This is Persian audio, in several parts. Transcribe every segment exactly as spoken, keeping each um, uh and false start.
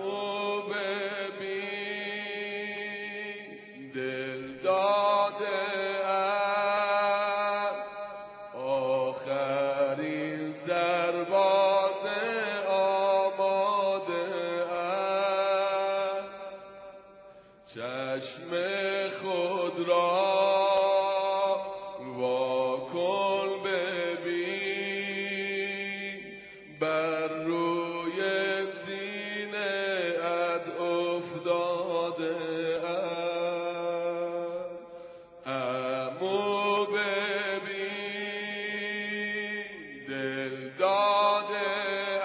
عمو ببین دل داده ام آخرین سرباز آماده ام چشم خود را واکن ببین بر روی سینه ات افتاده ام عمو ببین دل داده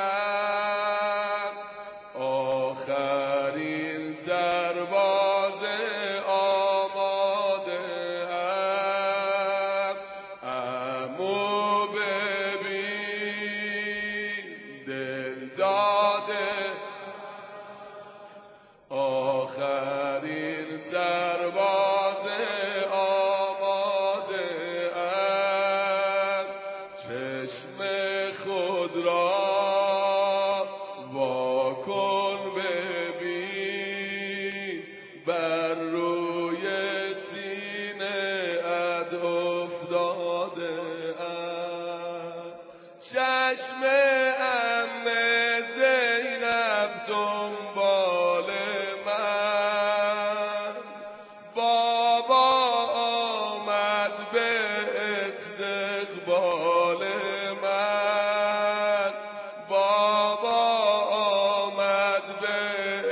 ام آخرین سرباز آماده ام عمو ببین دل داده آخرین سرباز آماده ام چشم خود را واکن ببین بر روی سینه ات افتاده ام چشم عم زینب دنبال من بابا آمد به استقبال من بابا آمد به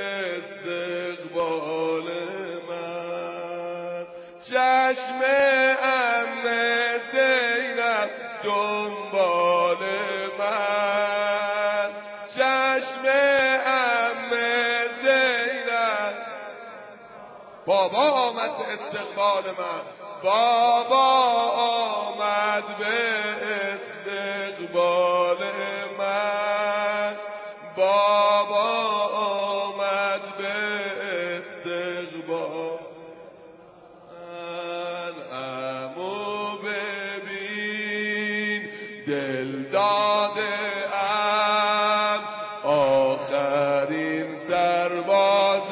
استقبال من چشم عم زینب دنبال من چشم عم زینب بابا آمد به استقبال من بابا آمد به استقبال من بابا آمد به استقبال من عمو ببین دل داده ام آخرین سرباز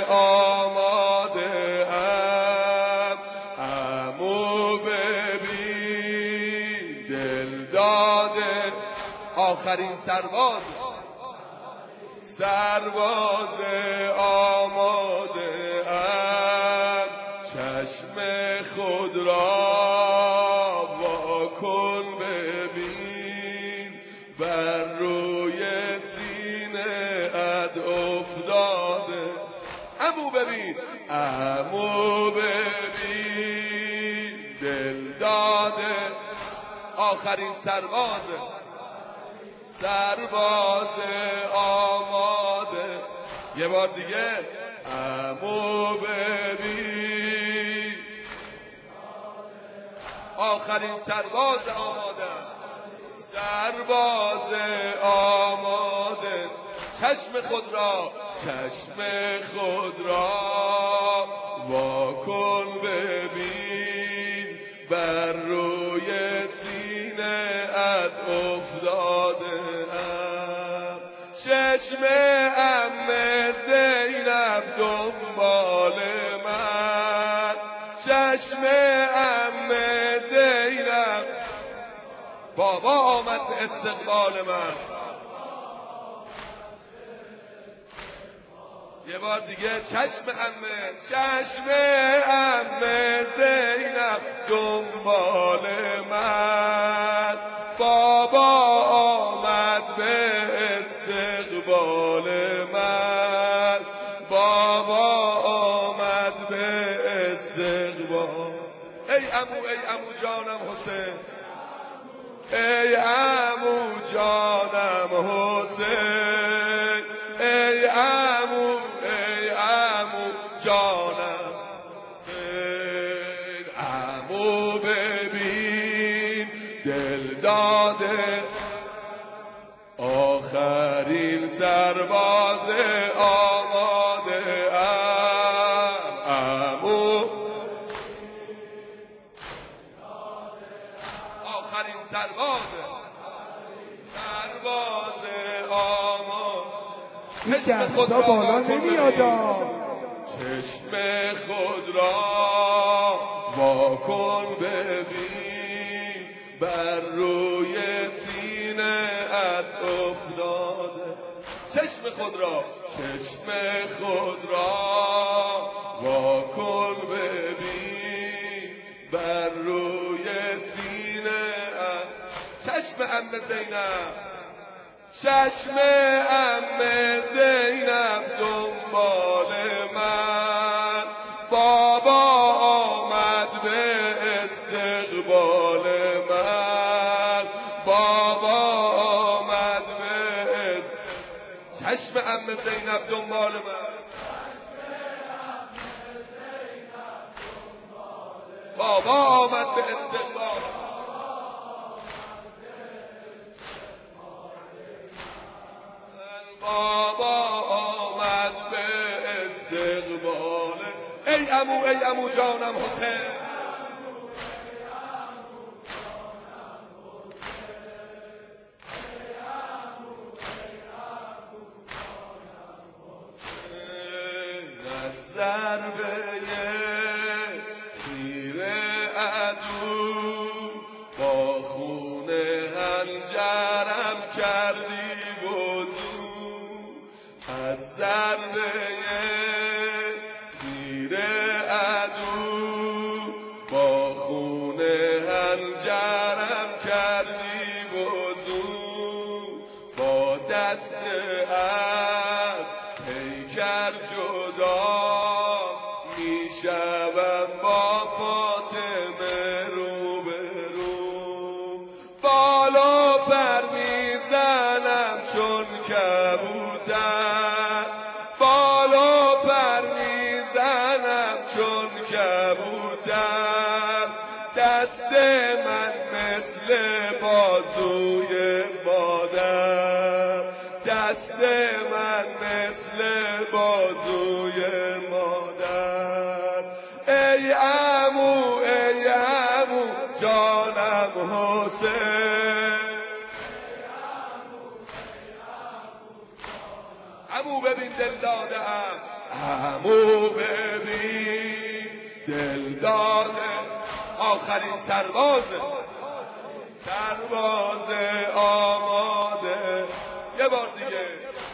آماده ام عمو ببین دل داده آخرین سرباز سرباز آماده ام چشم خود را واکن ببین بر روی سینه ات افتاده عمو ببین عمو ببین دل داده آخرین سرباز سرباز آماده یه بار دیگه عمو ببین آخرین سرباز آماده سرباز آماده چشم خود را چشم خود را واکن ببین بر روی سینه ات افتاده ام چشم عم زینب دنبال من چشم عم زینب بابا آمد به استقبال من یه بار دیگه چشم عمه چشم عمه زینب دنبال من بابا آمد به استقبال من بابا آمد به استقبال ای عمو ای عمو جانم حسین ای عمو جانم حسین ای عمو ای عمو جانم حسین عمو ببین دل داده آخرین سرباز آماده ام عمو آخرین سرباز سرباز آماده این دستا بالا نمیادا. چشم خود را واکن ببین، بر روی سینه ات افتاده. چشم خود را چشم خود را واکن ببین، بر روی سینه ات. چشم عم زینب، چشم عم زینب دنبال من، بابا آمد به استقبال من، بابا آمد به است... چشم عم زینب دنبال من، بابا آمد به استقبال. بابا آمد به استقبال. ای عمو ای عمو جانم حسین، از ضربه تیر عدو با خون هنجرم کردی وضو، از ضربه تیر عدو با خون هنجرم کردی وضو، با دست از پیکر جدا میشوم با فاطمه رو به رو، بالا پر میزنم چون کبوتر، بالا پر میزنم چون کبوتر، دست من مثل بازوی مادر، دست من مثل بازوی مادر. ای عمو ای عمو جانم حسین، عمو ببین دل دادم، عمو ببین دل داده، آخرین سربازه، سرباز آماده. یه بار دیگه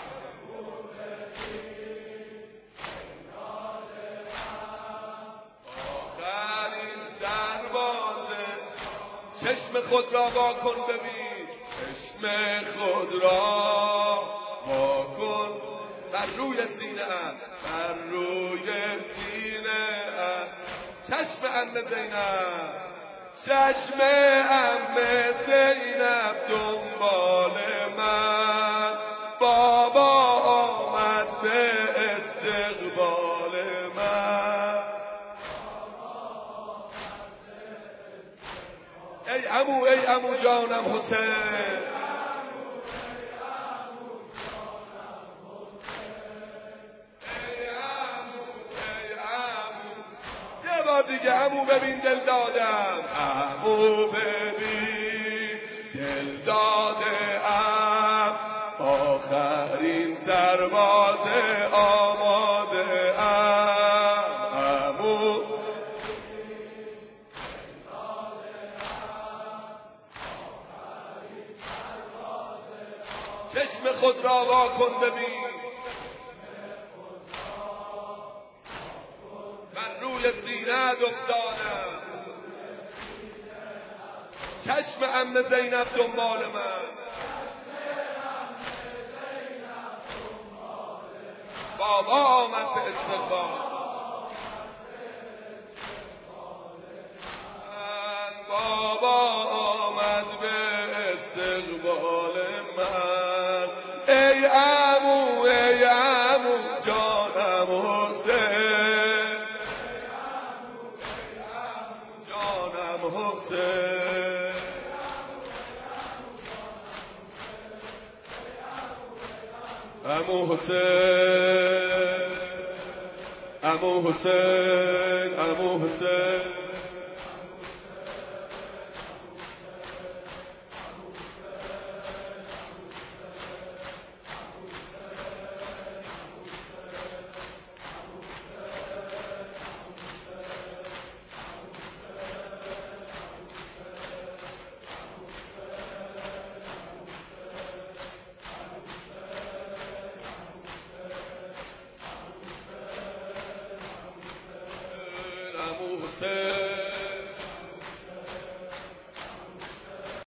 آخرین سربازه. چشم خود را واکن ببین، چشم خود را واکن بر روی سینه ام، بر روی سینه ام. چشم عم زینب، چشم عم زینب دنبال من، بابا آمد به استقبال من. ای عمو ای عمو جانم حسین، دیگه عمو ببین دل دادم، عمو ببین دل دادم، آخرین سرباز آماده ام. عمو چشم خود را واکن ببین، من روی سینه افتادم، چشم عم زینب دنبال من، بابا آمد به استقبال من، بابا آمد به استقبال من. ای عمو ای عمو جانم حسین، حسین عمو حسین عمو حسین عمو حسین عمو حسین